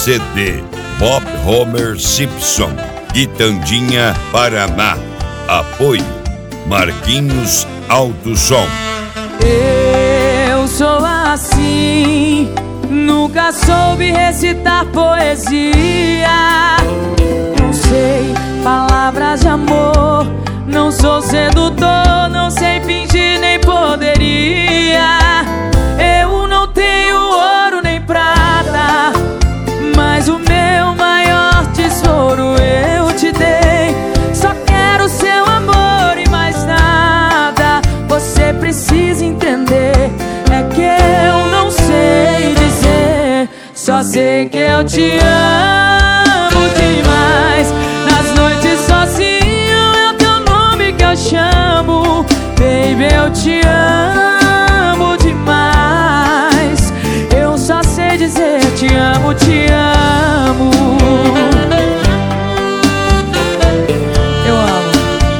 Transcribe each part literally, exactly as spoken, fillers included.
C D Bob Homer Simpson, Quitandinha, Paraná. Apoio Marquinhos Alto Som. Eu sou assim, nunca soube recitar poesia. Não sei palavras de amor, não sou sedutor, não sei fingir nem poderia. Eu não tenho ouro nem prata, mas o meu maior tesouro eu te dei. Só quero seu amor e mais nada. Você precisa entender, é que eu não sei dizer, só sei que eu te amo demais. Nas noites sozinho é o teu nome que eu chamo. Baby, eu te amo demais. Eu só sei dizer te amo, te amo. Eu amo.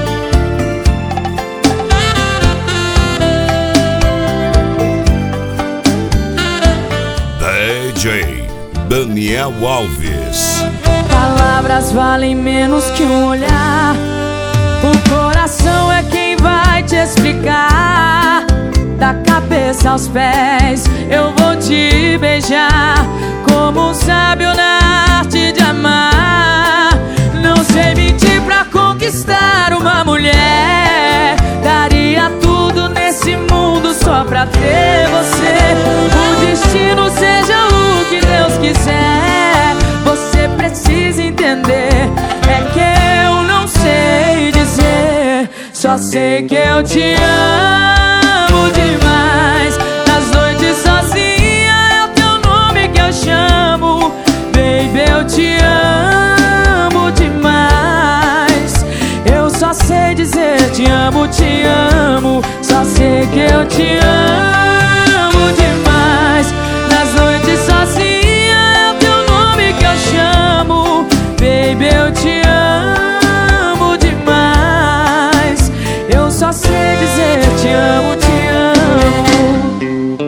D J Daniel Alves. Palavras valem menos que um olhar. O coração é quem vai te explicar. Da cabeça aos pés eu vou te beijar, como um sábio na arte de amar. Não sei mentir pra conquistar uma mulher. Daria tudo nesse mundo só pra ter você. O destino seja o que Deus quiser. Você precisa entender, é que eu não sei dizer, só sei que eu te amo demais. Nas noites sozinha é o teu nome que eu chamo. Baby, eu te amo demais. Eu só sei dizer te amo, te amo. Só sei que eu te amo demais. Nas noites sozinha é o teu nome que eu chamo. Baby, eu te amo demais. Eu só sei dizer te amo, te amo.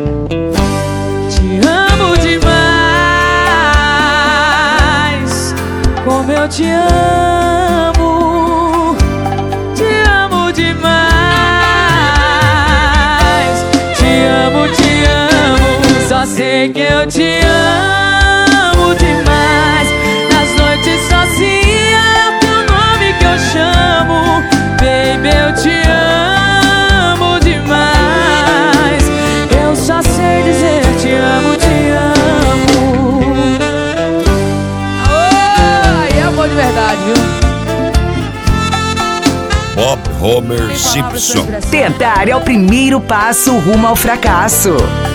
Te amo demais. Como eu te amo. Te amo demais. Te amo, te amo. Só sei que eu te amo demais. Nas noites sozinha é o teu nome que eu chamo. Baby, eu te amo demais. Eu só sei dizer te amo, te amo. Oh, e amor de verdade, viu? Bob Homer Simpson. Tentar é o primeiro passo rumo ao fracasso.